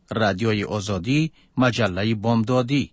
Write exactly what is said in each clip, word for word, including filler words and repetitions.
رادیوی آزادی، مجله بامدادی.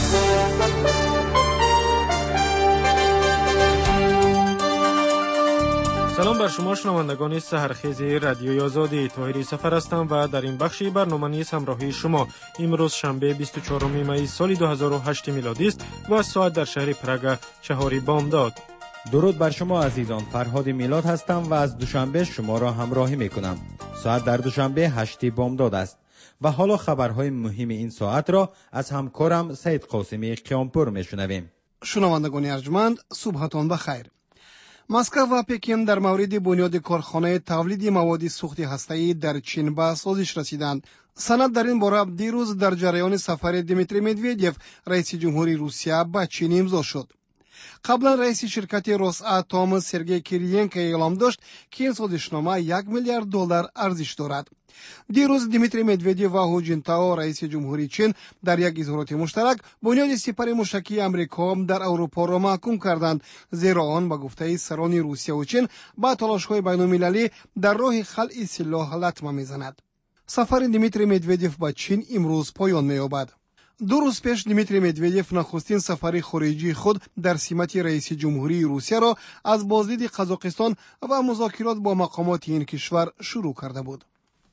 سلام بر شما شنوندگان سحرخیز رادیوی آزادی. طاهری سفر هستم و در این بخشی برنامه نیز همراهی شما. امروز شنبه بیست و چهارم می سال دو هزار و هشت میلادی است و ساعت در شهر پراگ چهار بامداد. درود بر شما عزیزان، فرهاد میلاد هستم و از دوشنبه شما را همراهی می کنم. ساعت در دوشنبه هشت بامداد است و حالا خبرهای مهم این ساعت را از همکارم سید قاسمی قیامپور می شنویم. شنوندگان ارجمند، صبحتان بخیر. مسکو و پکن در مورد بنیاد کارخانه تولید مواد سوخت هسته‌ای در چین به سازش رسیدند. سند در این باره دیروز در جریان سفر دیمیتری مدویدیف رئیس جمهوری روسیه به چین امضا شد. قبلا رئیس شرکت روساتوم سرگئی کیریلنکو اعلام داشت که این سازشنامه یک میلیارد دلار ارزش دارد. دیروز دیمیتری مدویدیف و هو جینتائو رئیس جمهوری چین در یک اظهارات مشترک بنیاد سپر موشکی آمریکا در اروپا را محکوم کردند، زیرا آن به گفته سران روسیه و چین با تلاش‌های بین‌المللی در راه خلع سلاح لطمه می‌زند. سفر دیمیتری مدویدیف به چین امروز پایان می‌یابد. دو روز پیش دیمیتری مدویدیف نخستین سفر خارجی خود در سمت رئیس جمهوری روسیه را از بازدید قزاقستان و مذاکرات با مقامات این کشور شروع کرده بود.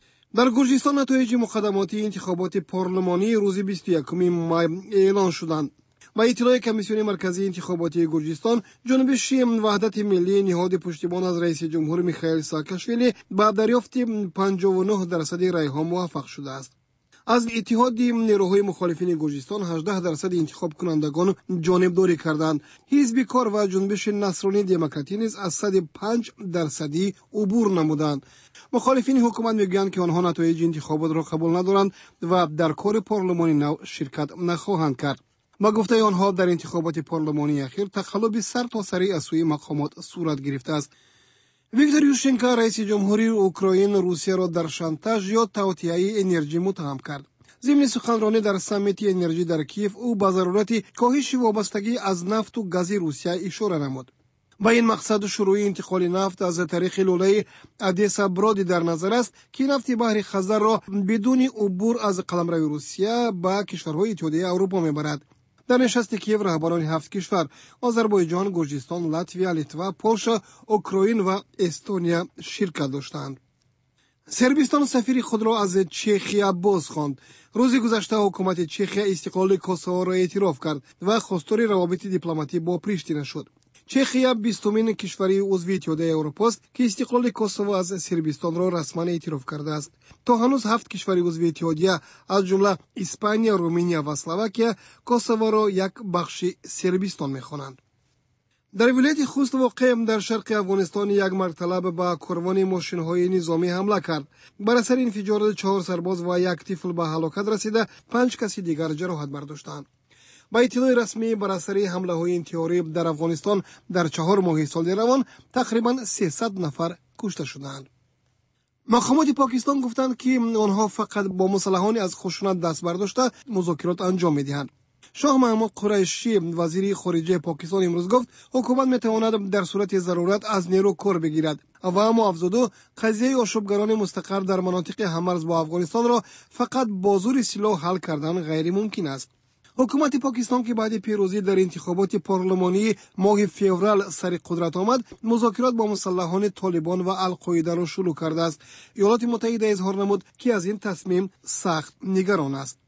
در گرجستان نتایج مقدماتی انتخابات پارلمانی روز بیست و یکم می اعلان شدند. با اطلاع کمیسیون مرکزی انتخاباتی گرجستان، جنبش وحدت ملی نهاد پشتیبان از رئیس جمهور میخائیل ساکاشویلی با دریافت پنجاه و نه درصد رأی‌ها موفق شده است. از اتحاد نیروهای مخالفین گرجستان هجده درصد انتخاب کنندگان جانبداری کردند. حزب کار و جنبش نصرانی دموکراتی نیز از صد و پنج درصدی عبور نمودند. مخالفین حکومت میگویند که آنها نتایج انتخابات را قبول ندارند و در کار پارلمانی نو شرکت نخواهند کرد. با گفته آنها در انتخابات پارلمانی اخیر تقلب سر تا سری از سوی مقامات صورت گرفته است. ویکتور یوشچنکو رئیس جمهوری اوکراین روسیه را در شانتاژ یا توطئه انرژی متهم کرد. ضمن سخنرانی در سمیت انرژی در کیف، او به ضرورت کاهش وابستگی از نفت و گاز روسیه اشاره نمود. با این مقصد شروع انتقال نفت از طریق لوله ادیسا برادی در نظر است که نفت بحر خزر را بدون عبور از قلمرو روسیه به کشورهای اتحادیه اروپا میبرد. در نشست کیف رهبران هفت کشور آذربایجان، گرجستان، لاتویا، لیتوا، پولشا، اوکراین و استونیا شرکت داشتند. سربستان سفیر خود را از چخیا باز خواند. روز گذشته حکومت چخیا استقلال کوسوو را اعتراف کرد و خواستار روابط دیپلماتی با پریشتینه شد. چخیا بیستمین کشوری عضو اتحادیه اروپا است که استقلال کوسوو از سربستان را رسما اعتراف کرده است. تا هنوز هفت کشوری عضو اتحادیه از جمله اسپانیا، رومانیا و اسلواکیا کوسوو را یک بخش سربستان می‌خوانند. در ولایت خوست واقع در شرق افغانستان یک مرد به کاروان ماشین‌های نظامی حمله کرد. بر اثر انفجار چهار سرباز و یک طفل به هلاکت رسیده، پنج کسی دیگر جراحت برداشتند. با اطلاع رسمی بر اثر حمله‌های انتحاری در افغانستان در چهار ماه سال روان تقریباً سیصد نفر کشته شدند. مقامات پاکستان گفتند که آنها فقط با مسلحان از خشونت دست برداشته مذاکرات انجام می‌دهند. شاه محمود قریشی وزیر خارجه پاکستان امروز گفت حکومت میتواند در صورت ضرورت از نیرو کار بگیرد و اما افزود قضیه آشوبگران مستقر در مناطق هممرز با افغانستان را فقط با زور سلاح حل کردن غیر ممکن است. حکومت پاکستان که بعد پیروزی در انتخابات پارلمانی ماه فوریه سر قدرت آمد، مذاکرات با مسلحان طالبان و القاعده را شروع کرده است. ایالات متحده اظهار نمود که از این تصمیم سخت نگران است.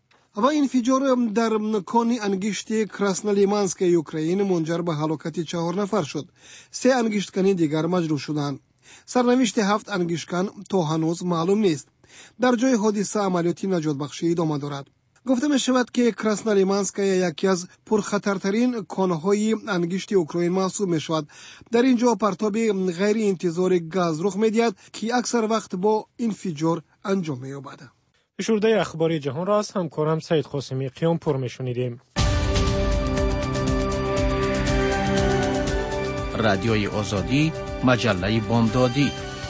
و انفجار در کان انگشت کراسنولیمانسک اوکراین منجر به هلاکت چهار نفر شد. سه انگشتکن دیگر مجروح شدند. سرنوشت هفت انگشتکن تا هنوز معلوم نیست. در جای حادثه عملیات نجات بخشی ادامه دارد. گفته می شود که کراسنولیمانسک یکی از پرخطرترین کانهای انگشت اوکراین محسوب می شود. در اینجا پرتاب غیر انتظار گاز رخ می دهد که اکثر وقت با انفجار انجام می یابد. شورده اخباری جهان را از همکارم سید قاسمی قیامپور می شنیدیم. رادیوی آزادی، مجله بامدادی.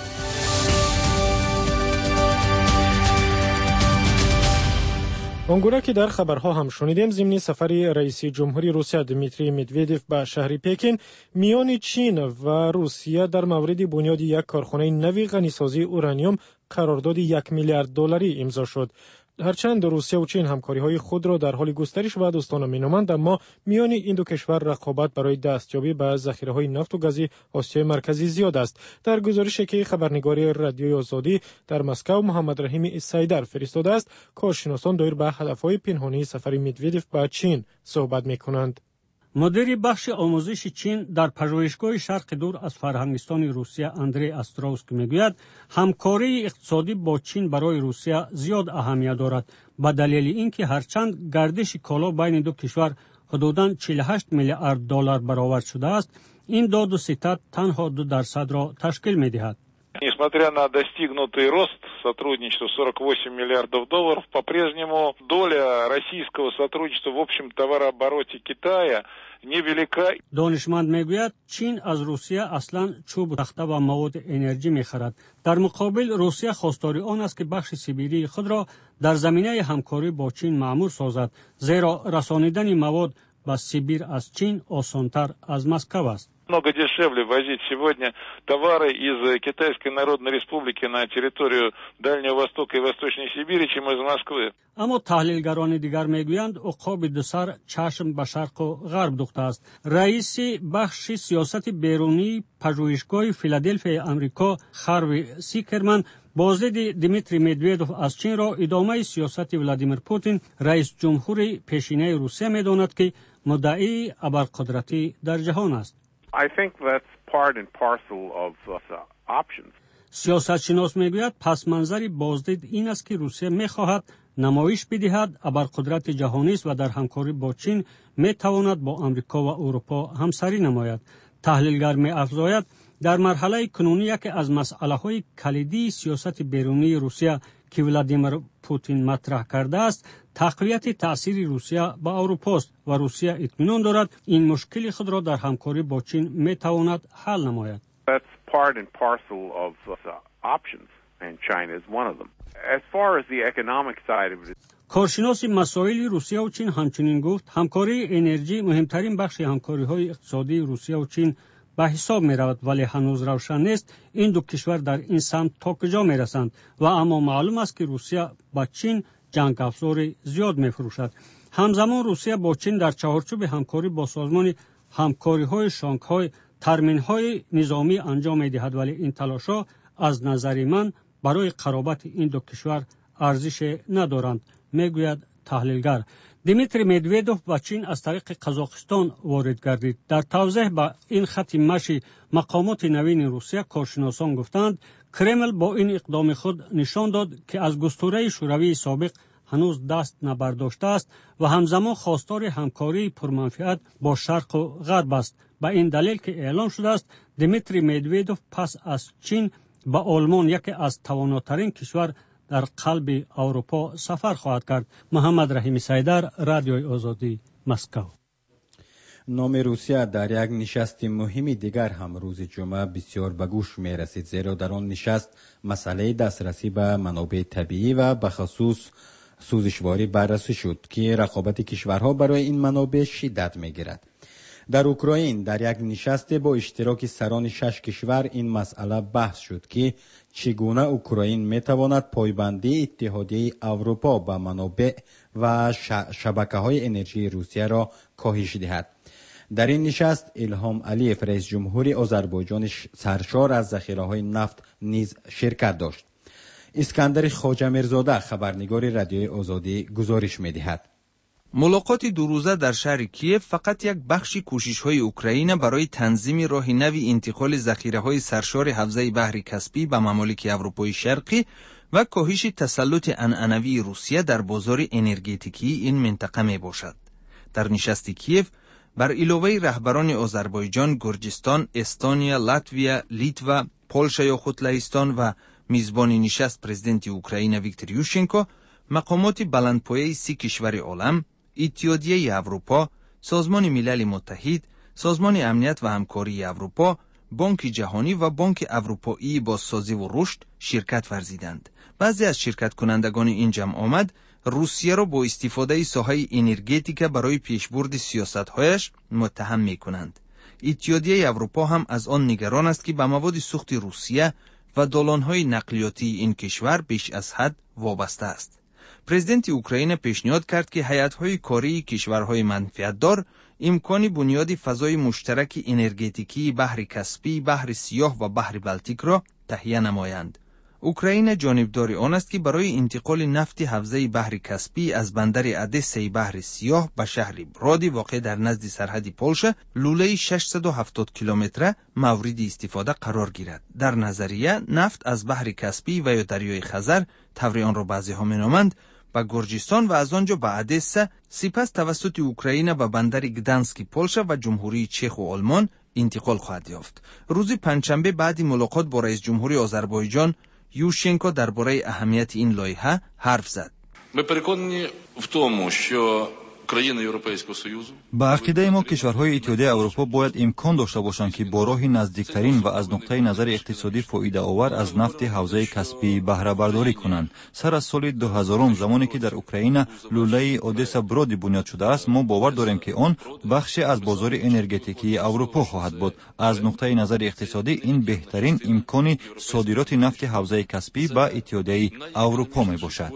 آنگونه که در خبرها هم شنیدیم، ضمن سفر رئیس جمهوری روسیه دیمیتری مدویدیف به شهر پکن میان چین و روسیه در مورد بنیاد یک کارخانه نوی غنیسازی اورانیوم قرارداد یک میلیارد دلاری امضا شد. هرچند روسیه و چین همکاری‌های خود را در حال گسترش و دوستانه می‌نمایند، اما میان این دو کشور رقابت برای دستیابی به ذخیره‌های نفت و گازی آسیای مرکزی زیاد است. در گزارشی که خبرنگار رادیوی آزادی در مسکو محمد رحیم سایدر فرستاده است، کارشناسان دایر به هدف‌های پنهانی سفر مدودوف به چین صحبت می‌کنند. مدیر بخش آموزش چین در پژوهشگاه شرق دور از فرهنگستان روسیه اندری استراوسکی میگوید همکاری اقتصادی با چین برای روسیه زیاد اهمیت دارد، به دلیل اینکه هرچند گردش کالا بین دو کشور حدوداً چهل و هشت میلیارد دلار برآورد شده است، این داد و ستد تنها دو درصد را تشکیل می‌دهد. Несмотря на достигнутый рост сотрудничества сорок восемь миллиардов долларов, по-прежнему доля российского сотрудничества в общем товарообороте Китая невелика. دانشمند میگوید چین از روسیه اصلا چوب و تخته و مواد انرژی میخرد. در مقابل روسیه خواستار آن است که بخش سیبیری خود را در زمینه همکاری با چین معمور سازد، زیرا رسانیدن مواد به سیبیر از چین آسانتر از مسکو است. Много дешевле возить сегодня товары из Китайской Народной Республики на территорию Дальнего Востока и Восточной Сибири, чем из Москвы. اما تحلیلگران دیگر میگویند عقاب دو سر چشم به شرق و غرب دوخته است. رئیس بخش سیاست بیرونی پژوهشگاه فیلادلفیا آمریکا خاروی سیکرمن بازدید دیمیتری مدودوف از چین را ادامه سیاست ولادیمیر پوتین رئیس جمهور پیشینه روسیه میداند که مدعی ابرقدرتی در جهان است. I think that's part and parcel of uh, options. سیاستشناس میگوید پس منظر بازدید این است که روسیه میخواهد نمایش بدهد ابرقدرت جهانی است و در همکاری با چین میتواند با آمریکا و اروپا همسری نماید. تحلیلگر می‌افزاید در مرحله کنونی یکی از مسئله‌های کلیدی سیاست بیرونی روسیه که ولادیمیر پوتین مطرح کرده است تقویت تأثیر روسیه به اروپا است و روسیه اطمینان دارد این مشکل خود را در همکاری با چین میتواند حل نماید. That's part and parcel of uh, options and China is one of them. As far as the economic side of it. کارشناس مسائل روسیه و چین همچنین گفت همکاری انرژی مهمترین بخش همکاری‌های اقتصادی روسیه و چین به حساب می رود، ولی هنوز روشن نیست این دو کشور در این سمت تا کجا می رسند و اما معلوم است که روسیه با چین جنگ افزار زیاد می فروشد. همزمان روسیه با چین در چهارچوب همکاری با سازمان همکاری های شانگهای ترمین های نظامی انجام می دهد، ولی این تلاش‌ها از نظر من برای قرابت این دو کشور ارزش ندارند، می گوید تحلیلگر. دیمیتری مدودوف با چین از طریق قزاقستان وارد گردید. در توضیح با این خط مشی مقامات نوین روسیه کارشناسان گفتند کرمل با این اقدام خود نشان داد که از گستره شوروی سابق هنوز دست نبرداشته است و همزمان خواستار همکاری پرمنفعت با شرق و غرب است. به این دلیل که اعلام شده است دیمیتری مدودوف پس از چین به آلمان یکی از تواناترین کشور در قلب اروپا سفر خواهد کرد. محمد رحیم سایدر، رادیوی آزادی، مسکو. نام روسیه در یک نشست مهمی دیگر هم روز جمعه بسیار به گوش می رسید، زیرا در آن نشست مسئله دسترسی به منابع طبیعی و به خصوص سوزشواری بررسی شد که رقابت کشورها برای این منابع شدت می گیرد. در اوکراین در یک نشست با اشتراک سران شش کشور این مسئله بحث شد که چگونه اوکراین می تواند پایبندی اتحادیه اروپا به منابع و شبکه های انرژی روسیه را کاهش دهد. در این نشست الهام علیف رئیس جمهور آذربایجان سرشار از ذخیره های نفت نیز شرکت داشت. اسکندر خواجه میرزاده خبرنگار رادیوی آزادی گزارش می دهد. ملاقات دو روزه در شهر کیف فقط یک بخش کوشش‌های اوکراین برای تنظیم راه نوی انتقال ذخیره‌های سرشار حوزه بحر کاسپی به ممالک اروپای شرقی و کاهش تسلط عنعنوی روسیه در بازار انرژتیکی این منطقه میباشد. در نشست کیف بر علاوه رهبران آذربایجان، گرجستان، استونیا، لاتویا، لیتوا، پولشا یا خود لهستان و میزبان نشست پرزیدنت اوکراین ویکتور یوشچنکو، مقامات بلندپایه سی کشور عالم، اتحادیه اروپا، سازمان ملل متحد، سازمان امنیت و همکاری اروپا، بانک جهانی و بانک اروپایی بازسازی و رشد شرکت ورزیدند. بعضی از شرکت کنندگان این جمع آمد روسیه را با استفاده ساحه انرژتیک برای پیشبرد سیاست‌هایش متهم می‌کنند. اتحادیه اروپا هم از آن نگران است که به مواد سوخت روسیه و دالان‌های نقلیاتی این کشور بیش از حد وابسته است. پرزیدنت اوکراین پیشنهاد کرد که هیئت‌های کاری کشورهای منفعت‌دار امکان بنیاد فضای مشترک انرژتیکی بحر کاسپی، بحر سیاه و بحر بالتیک را تهیه نمایند. اوکراین جانبدار آن است که برای انتقال نفت حوزه بحر کاسپی از بندر ادسای بحر سیاه به شهر برادی واقع در نزد سرحد پولشا لوله ششصد و هفتاد کیلومتره مورد استفاده قرار گیرد. در نظریه نفت از بحر کاسپی و یا دریای خزر، طوری آن را بعضی‌ها می‌نامند، به گرجستان و از آنجا به ادسا، سپس توسط اوکراین به بندر گدانسک پولشا و جمهوری چخ و آلمان انتقال خواهد یافت. روز پنجشنبه بعد ملاقات با رئیس جمهوری آذربایجان یوشچنکو درباره اهمیت این لایحه حرف زد. Ми переконані в тому, що країни Європейського Союзу با عقیده ما کشورهای اتحادیه اروپا باید امکان داشته باشند که با راه نزدیکترین و از نقطه نظر اقتصادی فایده آور از نفت حوزه کاسپی بهره برداری کنند. سر از سال دو هزار زمانی که در اوکراین لوله اودسا برادی بنیاد شده است، ما باور داریم که آن بخشی از بازار انرژتیکی اروپا خواهد بود. از نقطه نظر اقتصادی این بهترین امکان صادرات نفت حوزه کاسپی به اتحادیه اروپا می باشد.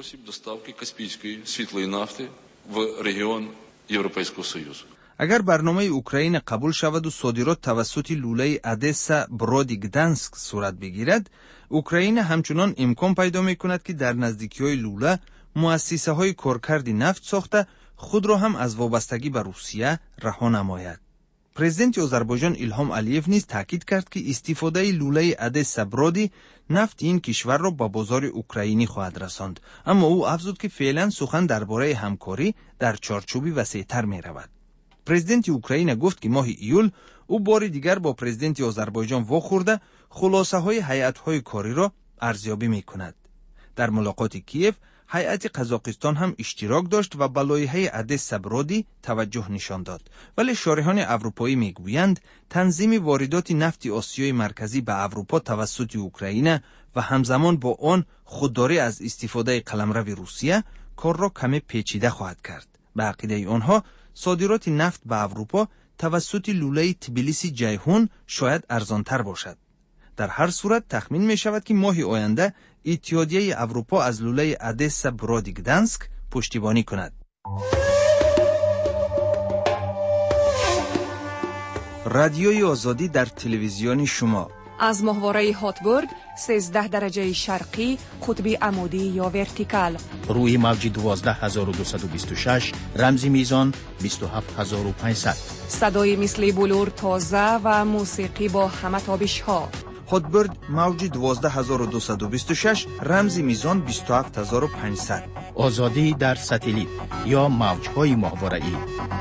в регіон Європейського Союзу. اگر برنامه اوکراین قبول شود و صادرات توسط لوله ادسا برادی گدانسک صورت بگیرد، اوکراین همچنان امکان پیدا می‌کند که در نزدیکی‌های لوله مؤسسه‌های کارکرد نفت ساخته خود را هم از وابستگی به روسیه رها نماید. پرزیدنت آذربایجان ایلهام علیف نیز تاکید کرد که استفاده لوله ادسا برادی نفت این کشور را به بازار اوکراینی خواهد رساند، اما او افزود که فعلا سخن درباره همکاری در چارچوبی وسیع‌تر می رود. پرزیدنت اوکراین گفت که ماه ایول او بار دیگر با پرزیدنت آذربایجان واخورده خلاصه های هیئت های کاری را ارزیابی می کند. در ملاقات کیف هیئت قزاقستان هم اشتراک داشت و به لایحه ادسا برادی توجه نشان داد، ولی شارحان اروپایی میگویند تنظیم واردات نفت آسیای مرکزی به اروپا توسط اوکراین و همزمان با آن خودداری از استفاده قلمرو روسیه کار را کمی پیچیده خواهد کرد. به عقیده آنها صادرات نفت به اروپا توسط لوله تبلیسی جیهون شاید ارزانتر باشد. در هر صورت تخمین می شود که ماه آینده اتحادیه اروپا از لوله ادسا برادی گدانسک پشتیبانی کند. رادیوی آزادی در تلویزیون شما از ماهواره هاتبورگ سیزده درجه شرقی قطب عمودی یا ورتیکال روی موج دوازده هزار و دویست و بیست و شش رمزی میزان بیست و هفت هزار و پانصد صدای مثل بلور تازه و موسیقی با همه تابش ها. هاتبورگ موج دوازده هزار و دویست و بیست و شش رمزی میزان بیست و هفت هزار و پانصد. آزادی در ساتلیت یا موج‌های ماهواره‌ای.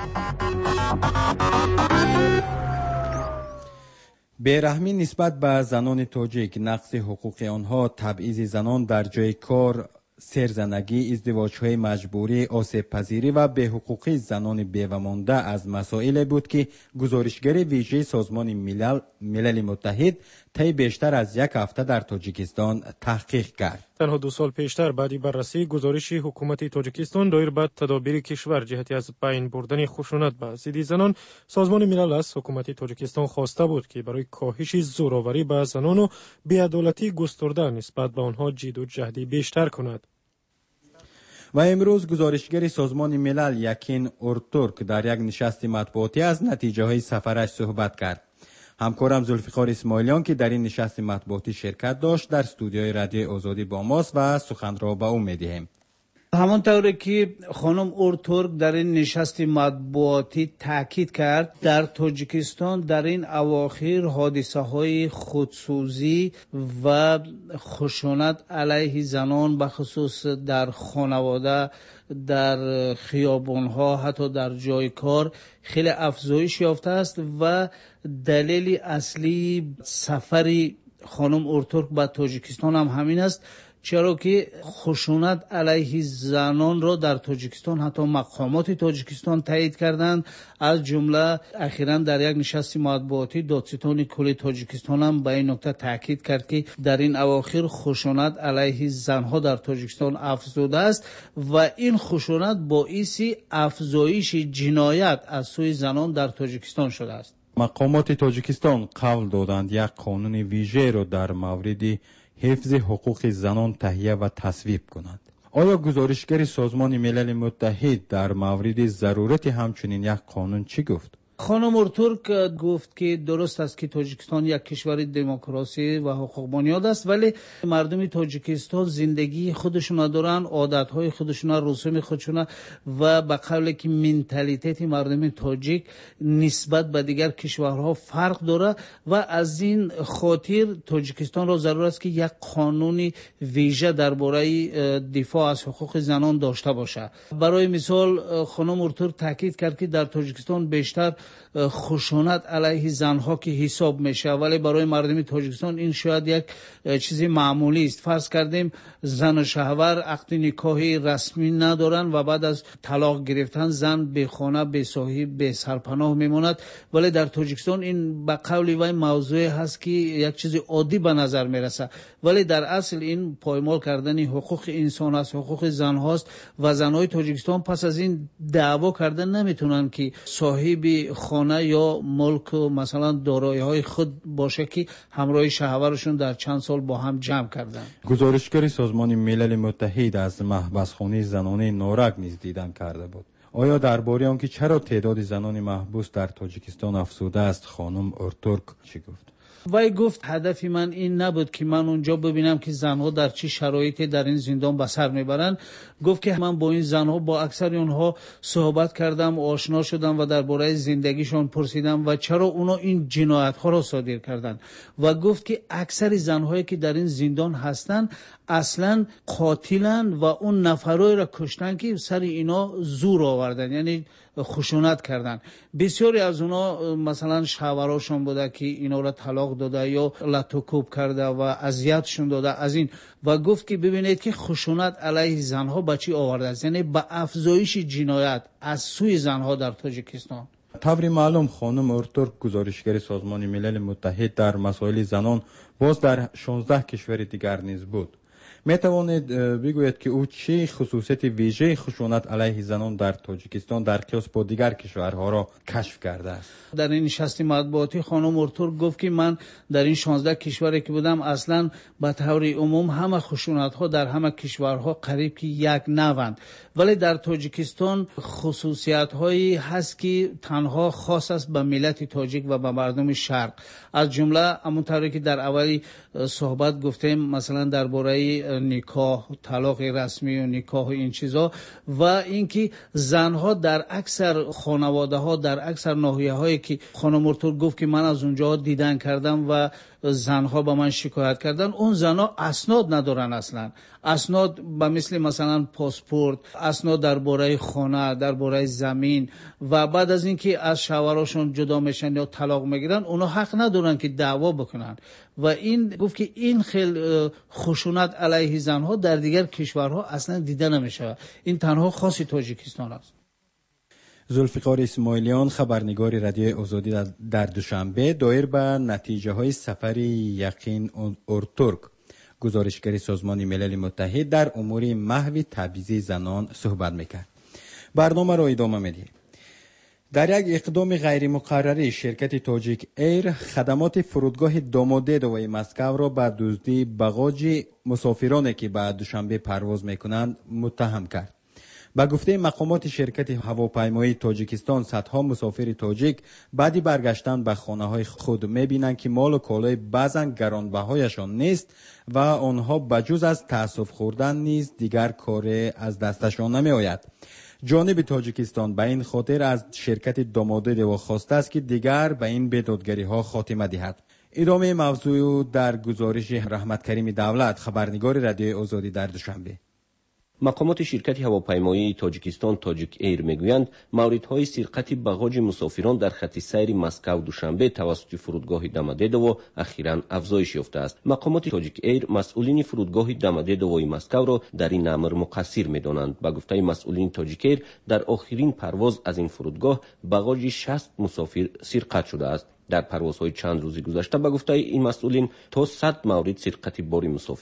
بیرحمی نسبت به زنان تاجیک، نقض حقوق آنها، تبعیض زنان در جای کار، سرزنگی، ازدواج‌های مجبوری، آسیب پذیری و بی‌حقوقی زنان بیوه مانده از مسائل بود که گزارشگر ویژه سازمان ملل ملل متحد طی بیشتر از یک هفته در تاجیکستان تحقیق کرد. تنها دو سال پیشتر بعدی بررسی گزارش حکومت تاجیکستان دایر به تدابیر کشور جهتی از بین بردن خشونت به ضد زنان، سازمان ملل از حکومت تاجیکستان خواسته بود که برای کاهش زوراوری به زنان و بی‌عدالتی گسترده نسبت به آنها جد و جهدی بیشتر کند. و امروز گزارشگر سازمان ملل یکین اورتورک در یک نشست مطبوعاتی از نتیجه های سفرش صحبت کرد. همکارم زلفقار اسماعیلیان که در این نشست مطبوعاتی شرکت داشت در استودیوی رادیو آزادی با ماست و سخن را به او می‌دهیم. همانطوری که خانم اورتورک در این نشست مطبوعاتی تاکید کرد، در تاجیکستان در این اواخر حادثه های خودسوزی و خشونت علیه زنان به خصوص در خانواده، در خیابان‌ها، حتی در جای کار خیلی افزایش یافته است و دلیل اصلی سفر خانم اورتورک به تاجیکستان هم همین است، چرا که خشونت علیه زنان را در تاجیکستان حتی مقامات تاجیکستان تایید کردند. از جمله اخیراً در یک نشست مطبوعاتی دادستان کل تاجیکستان هم به این نکته تاکید کرد که در این اواخر خشونت علیه زنها در تاجیکستان افزوده است و این خشونت باعث افزایش جنایت از سوی زنان در تاجیکستان شده است. مقامات تاجیکستان قول دادند یک قانون ویژه را در مورد حفظ حقوق زنان تهیه و تصویب کنند. آیا گزارشگر سازمان ملل متحد در مورد ضرورت همچنین یک قانون چی گفت؟ خانم اورتورک گفت که درست است که تاجیکستان یک کشور دموکراسی و حقوق بنیاد است، ولی مردم تاجیکستان زندگی خودشون دارن، عادتهای خودشون، رسوم خودشون و به قولی که منتالیته مردم تاجیک نسبت به دیگر کشورها فرق داره و از این خاطر تاجیکستان را ضرورت است که یک قانون ویژه درباره دفاع از حقوق زنان داشته باشه. برای مثال خانم اورتورک تاکید کرد که در تاجیکستان بیشتر خشونت علیه زنها که حساب میشه، ولی برای مردم تاجیکستان این شاید یک چیزی معمولی است. فرض کردیم زن و شوهر عقد نکاحی رسمی ندارن و بعد از طلاق گرفتن زن به خانه، به صاحب، به سرپناه میماند، ولی در تاجیکستان این به قول وی موضوع هست که یک چیز عادی به نظر میرسه، ولی در اصل این پایمال کردن حقوق انسان است، حقوق زن هاست و زنهای تاجیکستان پس از این دعوا کردن نمیتونن که صاحب خانه یا ملک مثلا دارایی های خود باشه که همراه شوهرشون در چند سال با هم جمع کردن. گزارشگر سازمان ملل متحد از محبسخانه زنانه نارک نیز دیدن کرده بود. آیا درباره آنکه چرا تعداد زنان محبوس در تاجیکستان افزوده است خانم اورتورک چی گفت؟ وی گفت هدف من این نبود که من اونجا ببینم که زنها در چه شرایطی در این زندان به سر میبرن. گفت که من با این زنها با اکثر اونها صحبت کردم، آشنا شدم و درباره زندگیشون پرسیدم و چرا اونا این جنایت ها را صادر کردن و گفت که اکثر زنهایی که در این زندان هستن اصلا قاتلن و اون نفرای را کشتن که سر اینا زور آوردن، یعنی خشونت کردن. بسیاری از اونا مثلا شوهراشون بوده که اینا را طلاق داده یا لطوکوب کرده و اذیتشون داده از این و گفت که ببینید که خشونت علیه زنها به چی آورده است، یعنی به افزایش جنایت از سوی زنها در تاجیکستان. طور معلوم خانم اورتورک گزارشگر سازمان ملل متحد در مسائل زنان باز در شانزده کشور دیگر نیز بود. می توانید بگویید که او چه خصوصیت ویژه خشونت علیه زنان در تاجیکستان در قیاس با دیگر کشورها را کشف کرده است؟ در این نشست مطبوعاتی خانم اورتورک گفت که من در این شانزده کشوری که بودم اصلا به طور عموم همه خشونت ها در همه کشورها قریب که یک نوند، ولی در تاجیکستان خصوصیت هایی هست که تنها خاص است به ملت تاجیک و به مردم شرق. از جمله همونطوری که در اولی صحبت گفتیم مثلا درباره نکاح، طلاق رسمی و نکاح و این چیزا و اینکه زنها در اکثر خانواده ها در اکثر ناحیه هایی که خانم اورتورک گفت که من از اونجا دیدن کردم و زنها با من شکایت کردن، اون زنها اسناد ندارن، اصلا اسناد به مثل مثلا پاسپورت، اسناد درباره خانه، درباره زمین و بعد از اینکه از شوهراشون جدا میشن یا طلاق میگیرن اونا حق ندارن که دعوا بکنن و این گفت که این خیلی خشونت علیه زنها در دیگر کشورها اصلا دیده نمیشه، این تنها خاص تاجیکستان است. ذوالفقار اسماعیلیان خبرنگار رادیوی آزادی در دوشنبه دایر به نتیجه های سفر یقین اورتورک گزارشگر سازمان ملل متحد در امور محو تبعیض زنان صحبت میکرد. برنامه را ادامه میدیم. در یک اقدام غیر مقرری شرکت تاجیک ایر خدمات فرودگاه داماده دوی مسکو را به دزدی باگاج مسافرانی که به دوشنبه پرواز میکنند متهم کرد. با گفته مقامات شرکت هواپیمایی تاجیکستان صدها مسافر تاجیک بعدی برگشتن به خانه های خود میبینند که مال و کالای بعضن گرانبهایشان نیست و آنها بجز از تأسف خوردن نیز دیگر کار از دستشان نمی آید. جانب تاجیکستان به این خاطر از شرکت داماده دو خواسته است که دیگر به این بدادگری ها خاتمه دهد. ادامه موضوع در گزارش رحمت کریم دولت خبرنگار رادیوی آزادی در دوشنبه. مقامات شرکت هواپیمایی تاجیکستان تاجیک ایر میگویند موردهای سرقت باگاج مسافران در خط سیر مسکو دوشنبه توسط فرودگاه داماددو اخیراً افزایش یافته است. مقامات تاجیک ایر مسئولین فرودگاه داماددو مسکو را در این امر مقصر میدانند. با گفته مسئولین تاجیک ایر در آخرین پرواز از این فرودگاه باگاج شصت مسافر سرقت شده است. در پروازهای چند روزی گذشته با گفته این مسئولین تا صد مورد سرقت بار مسافران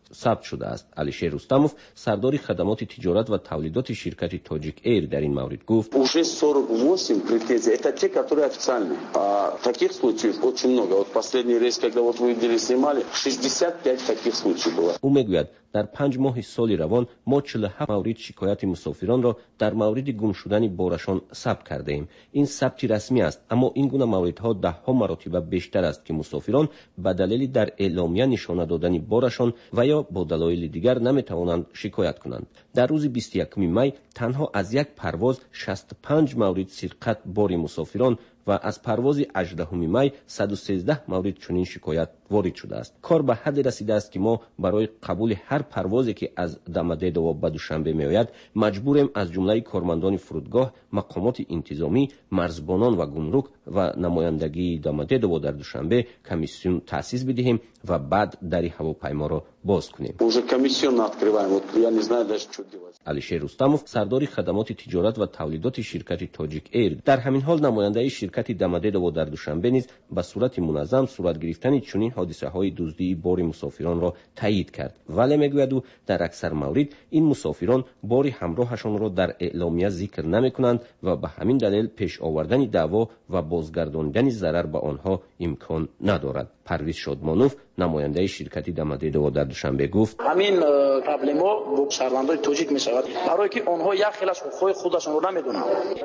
ثبت شده است. علیشیر رستموف سردار خدمات تجارت و تولیدات شرکت تاجیک ایر در این مورد گفت: уже сорок восемь претензий, это те, которые официальные. А таких случаев очень много. Вот последний рейс, когда вот вы видели, снимали, шестьдесят пять таких случаев было. او میگوید در پنج ماه سال روان ما چهل و هفت مورد شکایت مسافران را در مورد گم شدن بارشان ثبت کرده ایم. این ثبت رسمی است، اما این گونه موردها ده ها مرتبه بیشتر است که مسافران به دلیل در اعلامیه نشانه دادن بارشان و یا با دلایل دیگر نمیتوانند شکایت کنند. در روز بیست و یکم می تنها از یک پرواز شصت و پنج مورد سرقت بار مسافران و از پرواز هجدهم می صد و سیزده مورد چنین شکایت وارد شده است. کار به حد رسیده است که ما برای قبول هر پروازی که از دمدهدو به دوشنبه می آید مجبوریم از جمله کارمندان فرودگاه، مقامات انتظامی، مرزبانان و گمرک و نمایندگی دمدهدو در دوشنبه کمیسیون تأسیس بدهیم و بعد در هواپیما را باز کنیم. Уже комиссионно открываем. Вот я не знаю даже что делать. علیشیر رستموف سردار خدمات تجارت و تولیدات شرکت تاجیک ایر در همین حال نماینده شرکت دمدهدو در دوشنبه نیز به صورت منظم صورت گرفتن چنین حادثه های دزدی بار مسافران را تایید کرد، ولی میگوید او در اکثر موارد این مسافران بار همراهشان را در اعلامیه ذکر نمی کنند و به همین دلیل پیش آوردن دعوا و بازگرداندن ضرر به آنها امکان ندارد. پرویز شادمانوف نماینده شرکت دمدهدو در دوشنبه گفت: همین پرابلما با شهروندان تاجیک می شود، برای که آنها یک خیلیش حقوق خودشون رو نمیدونن.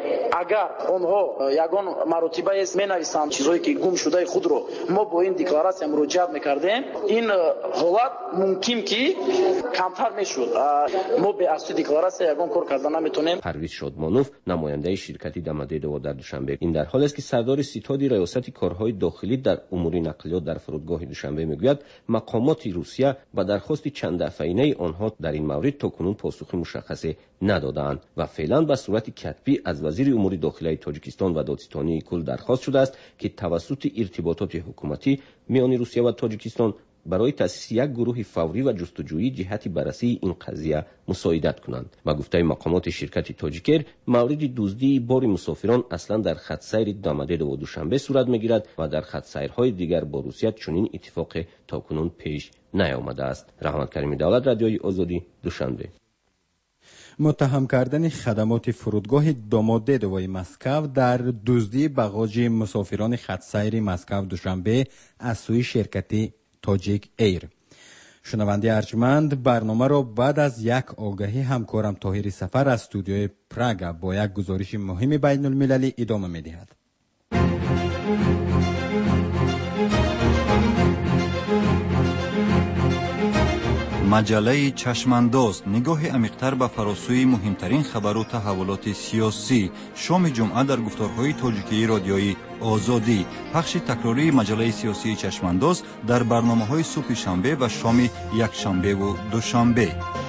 اگر آنها یگان مرتبه است می نویسند چیزایی که گم شده خود رو ما با این دکلراسیون مراجعه میکردیم، این حالت ممکن که کمتر میشد. ما به اساس دکلراسیون یگان کار کردن نمیتونیم. پرویز شادمانوف نماینده شرکت دمدهدو در دوشنبه این در حالی است که سردار ستاد ریاست کارهای داخلی در امور نقلیات در فرودگاه دوشنبه میگوید مقامات روسیه و درخواست چند دفعه‌ای آنها در این مورد تاکنون پاسخ مشخصی ندادند و فعلا به صورت کتبی از وزیر امور داخلی تاجیکستان و دادستانی کل درخواست شده است که توسط ارتباطات حکومتی میان روسیه و تاجیکستان برای تأسیس یک گروه فوری و جستجویی جهت بررسی این قضیه مساعدت کنند. با گفته مقامات شرکت تاجیکر مورد دزدی بار مسافران اصلا در خط سیر دمدهدو و دوشنبه صورت میگیرد و در خط سیرهای دیگر با روسیه چنین اتفاق تاکنون پیش نیامده است. رحمت کریمی دولت، رادیوی آزادی، دوشنبه. متهم کردن خدمات فرودگاه دمدهدو مسکو در دزدی باگاژ مسافران خط سیر مسکو دوشنبه از سوی شرکت تاجیک ایر. شنونده ارجمند، برنامه را بعد از یک آگهی همکارم طاهر سفر از استودیوی پراگ با یک گزارش مهم بین المللی ادامه می دهد. مجله چشمانداز نگاه عمیق‌تر به فراسوی مهمترین خبر و تحولات سیاسی. شام جمعه در گفتارهای تاجیکی رادیویی آزادی. پخش تکراری مجله سیاسی چشمانداز در برنامه‌های صبح شنبه و شام یکشنبه و دوشنبه.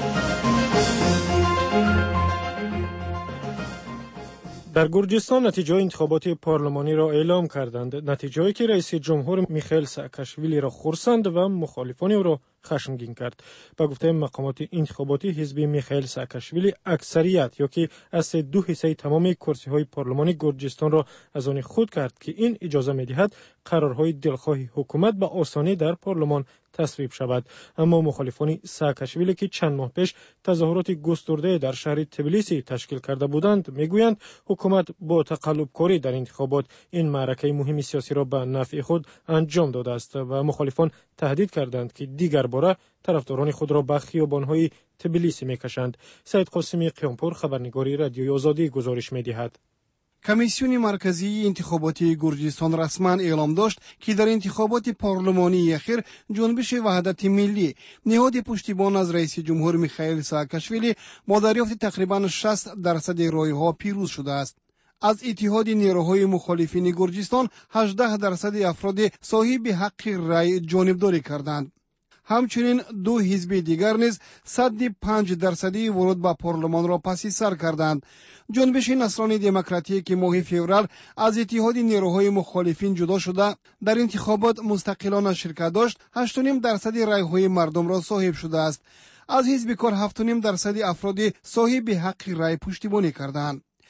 در گرجستان نتیجه انتخابات پارلمانی را اعلام کردند. نتیجه‌ای که رئیس جمهور میخائیل ساکاشویلی را خرسند و مخالفان او را خشمگین کرد. با گفته مقامات انتخاباتی حزب میخائیل ساکاشویلی اکثریت یا که از دو حصه تمام کرسی‌های پارلمانی گرجستان را از آن خود کرد که این اجازه می‌دهد قرارهای دلخواه حکومت به آسانی در پارلمان تصویب شود. اما مخالفان ساکاشویلی که چند ماه پیش تظاهرات گسترده در شهر تبلیسی تشکیل کرده بودند میگویند حکومت با تقلب کاری در انتخابات این معرکه مهم سیاسی را به نفع خود انجام داده است و مخالفان تهدید کردند که دیگر باره طرفداران خود را به خیابان‌های تبلیسی میکشند. سید قاسمی قیامپور، خبرنگاری رادیوی آزادی، گزارش می‌دهد. کمیسیون مرکزی انتخاباتی گرجستان رسما اعلام داشت که در انتخابات پارلمانی اخیر جنبش وحدت ملی نهاد پشتیبان از رئیس جمهور میخائیل ساکاشویلی با دریافت تقریبا شصت درصد رای‌ها پیروز شده است. از اتحاد نیروهای مخالفین گرجستان هجده درصد افراد صاحب حق رای جانبداری کردند. همچنین دو حزب دیگر نیز صد و پنج درصدی ورود به پارلمان را پس سر کردند. جنبش نصرانی دموکراتی که ماه فوریه از اتحاد نیروهای مخالفین جدا شده در انتخابات مستقلانه شرکت داشت، هشت و نیم درصد رای‌های مردم را صاحب شده است. از حزب کار هفت و نیم درصد افراد صاحب حق رای پشتیبانی کردند.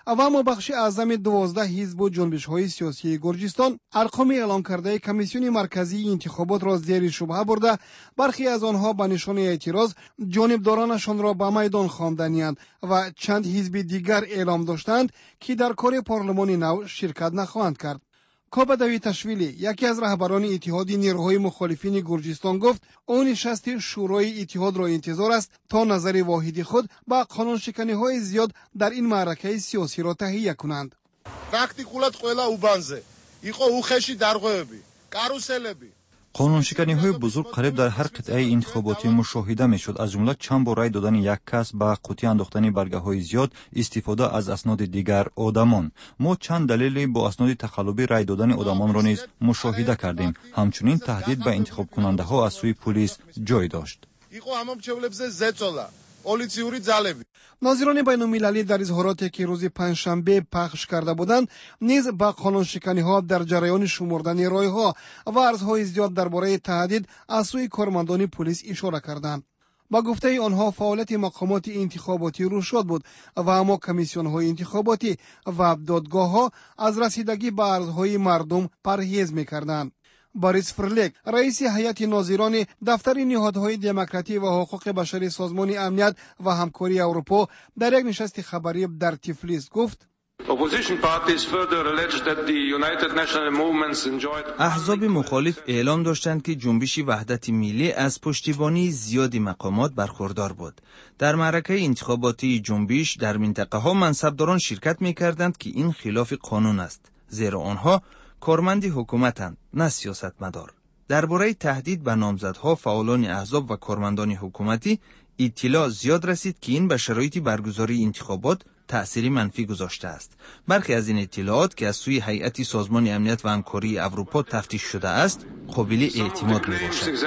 و اما بخش اعظم دوازده حزب و جنبش‌های سیاسی گرجستان ارقام اعلام کرده کمیسیون مرکزی انتخابات را زیر شبهه برده برخی از آنها به نشانه اعتراض جانبدارانشان را به میدان خواندند و چند حزب دیگر اعلام داشتند که در کار پارلمان نو شرکت نخواهند کرد. کابا دویتاشویلی یکی از رهبران اتحاد نیروهای مخالفین گرجستان گفت او نشست شورای اتحاد را انتظار است تا نظر واحدی خود با قانون شکنی های زیاد در این معرکه سیاسی را تهیه کنند. پرکتیکولات قولا اوبانزه ایخو او خشی درغوبی کاروسلبی қонуншиканиҳои бузург қариб дар ҳар қитъаи интихоботӣ мушоҳида мешуд. аз ҷумла чанд бор рай додани як кас ба қуттӣ андохтани баргаҳои зиёд, истифода аз асноди дигар одамон. мо чанд далели бо асноди тахаллубӣ рай додани одамонро низ мушоҳида кардем. ҳамчунин таҳдид ба интихобкунандаҳо аз сӯи пулис ҷой дошт. ناظران بین المللی در اظهاراتی که روز پنجشنبه پخش کرده بودند نیز با قانونشکنی ها در جریان شمردن رایها و عرضهای زیاد درباره تهدید از سوی کارمندان پلیس اشاره کردند. با گفته آنها فعالیت مقامات انتخاباتی روشاد بود و اما کمیسیون های انتخاباتی و دادگاه ها از رسیدگی به عرضهای مردم پرهیز می‌کردند. باریس فرلک رئیس هیئت ناظران دفتر نهادهای دموکراسی و حقوق بشری سازمان امنیت و همکاری اروپا در یک نشست خبری در تیفلیس گفت احزاب مخالف اعلام داشتند که جنبش وحدت ملی از پشتیبانی زیادی مقامات برخوردار بود. در معرکه انتخاباتی جنبش در منطقه ها منصبداران شرکت می کردند که این خلاف قانون است، زیرا آنها کارمند حکومتند نه سیاستمدار. درباره تهدید به نامزدها فعالان احزاب و کارمندان حکومتی اطلاع زیاد رسید که این به شرایط برگزاری انتخابات تأثیری منفی گذاشته است. برخی از این اطلاعات که از سوی هیئت سازمان امنیت و همکاری اروپا تفتیش شده است قابل اعتماد میباشد.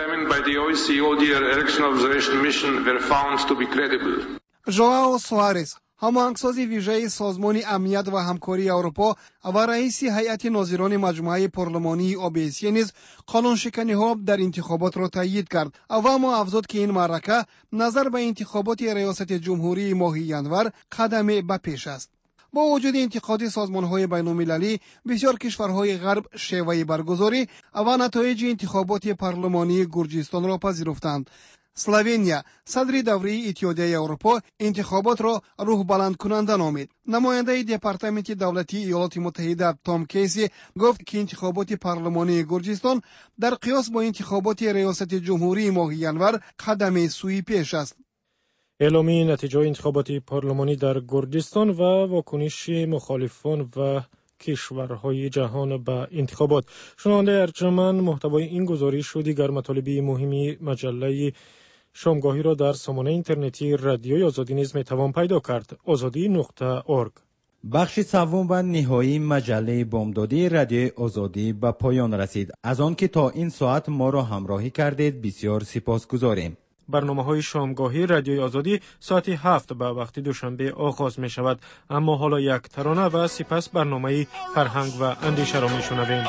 ژائو سوارز هماهنگساز ویژه سازمان امنیت و همکاری اروپا و رئیس هیئت ناظران مجموعه پارلمانی اوبیسی نیز قانونشکنی‌ها در انتخابات را تایید کرد و اما افزود که این معرکه نظر به انتخابات ریاست جمهوری ماه ینور قدمی به پیش است. با وجود انتقاد سازمان‌های بین‌المللی، بسیار کشورهای غرب شیوه برگزاری و نتایج انتخابات پارلمانی گرجستان را پذیرفتند. اسلوونیا صدر دوره اتحادیه اروپا انتخابات را روح بلند کننده نامید. نماینده دپارتمنت دولتی ایالات متحده تام کیسی گفت که انتخابات پارلمانی گرجستان در قیاس با انتخابات ریاست جمهوری ماه ینور قدم سوی پیش است. اعلامی نتیجه انتخابات پارلمانی در گرجستان و واکنش مخالفان و کشورهای جهان به انتخابات. شنونده ارجمند، محتوای این گزارش و دیگر مطالب مهمی مجله شامگاهی را در سامانه اینترنتی رادیوی آزادی نیز میتوان پیدا کرد. آزادی نقطه اورگ. بخش سوم و نهایی مجله بامدادی رادیوی آزادی به پایان رسید. از آن که تا این ساعت ما را همراهی کردید بسیار سپاسگزاریم. برنامه های شامگاهی رادیوی آزادی ساعت هفت به وقت دوشنبه آغاز می شود. اما حالا یک ترانه و سپس برنامه فرهنگ و اندیشه را می شنویم.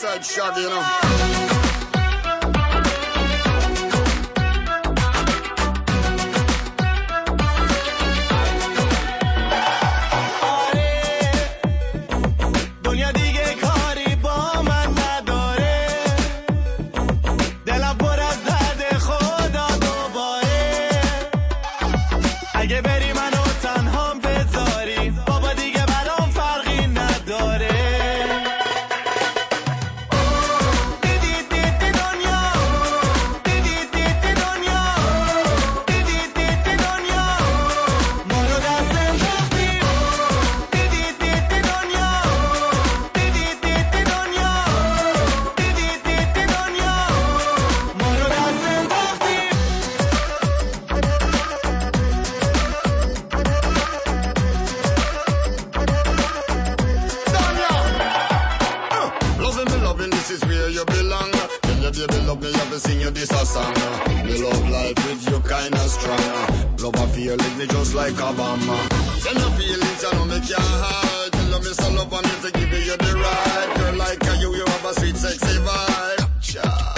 Sing you this a song. Me love life with you kinda strong. Love a feeling me just like Obama. Send your feelings, you know me can't hide. Tell me so love me to give you the right. Girl like you, you have a sweet sexy vibe. Cha.